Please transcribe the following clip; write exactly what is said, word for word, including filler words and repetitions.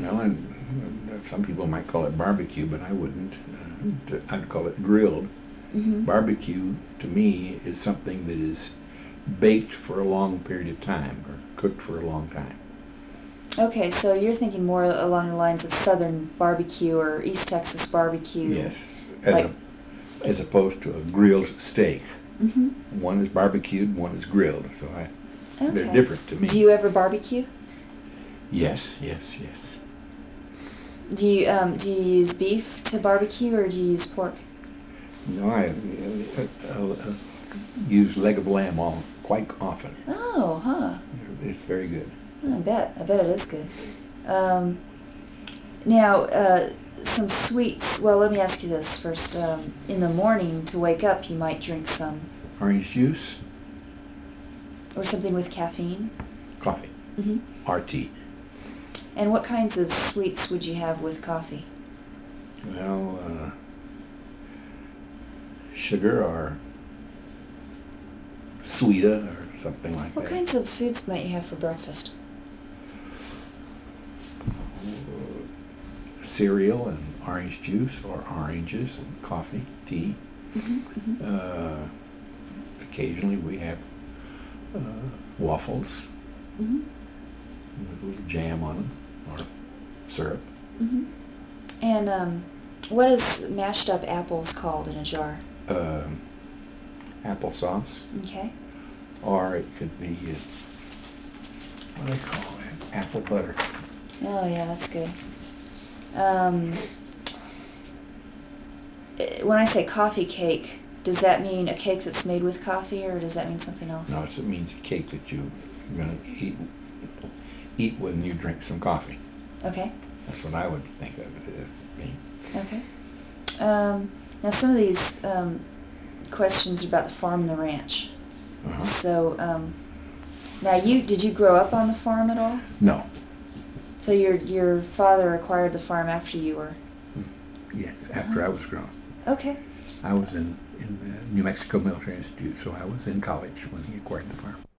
Well, and uh, some people might call it barbecue, but I wouldn't. Uh, I'd call it grilled. Mm-hmm. Barbecue, to me, is something that is baked for a long period of time or cooked for a long time. Okay, so you're thinking more along the lines of Southern barbecue or East Texas barbecue. Yes, as, Like, a, as opposed to a grilled steak. mm-hmm. One is barbecued, one is grilled. So I, Okay. they're different to me. Do you ever barbecue? Yes, yes, yes. Do you um, do you use beef to barbecue or do you use pork? No, I, uh, uh, uh, use leg of lamb all quite often. Oh, huh. It's very good. I bet. I bet it is good. Um, now, uh, some sweets. Well, let me ask you this first. Um, in the morning, to wake up, you might drink some, Orange juice, or something with caffeine. coffee, Mm-hmm. R T. And what kinds of sweets would you have with coffee? Well, uh, sugar or sweeta or something like What that. kinds of foods might you have for breakfast? Cereal and orange juice or oranges and coffee, tea. Mm-hmm. Uh, occasionally we have uh, waffles Mm-hmm. with a little jam on them or syrup. Mm-hmm. And um, what is mashed up apples called in a jar? Um, applesauce, Okay. or it could be, uh, what do they call it? Apple butter. Oh yeah, that's good. Um, eh, when I say coffee cake, does that mean a cake that's made with coffee, or does that mean something else? No, it means a cake that you're going to eat eat when you drink some coffee. Okay. That's what I would think of it as being. Okay. Um, now some of these um, questions are about the farm and the ranch. Uh-huh. So um, now you did you grow up on the farm at all? No. So your your father acquired the farm after you were. Yes, after I was grown. Okay. I was in, in uh, New Mexico Military Institute, so I was in college when he acquired the farm.